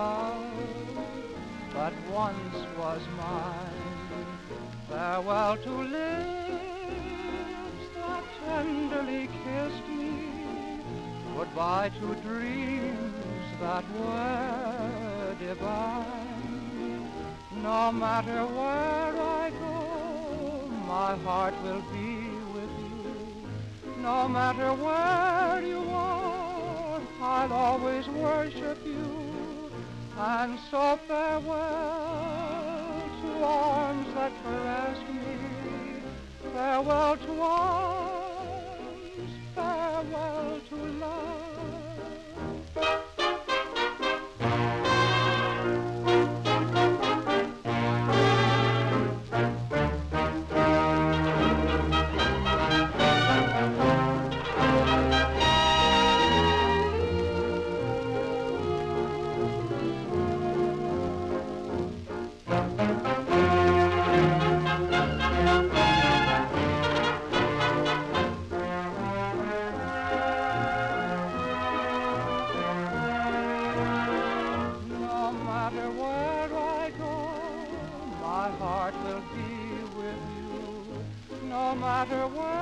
love that once was mine. Farewell to lips that tenderly kissed me. Goodbye to dreams that were divine. No matter where I go, my heart will be with you. No matter where you are, I'll always worship you. And so farewell to arms that caressed me. Farewell to arms, farewell to love. My heart will be with you, no matter what.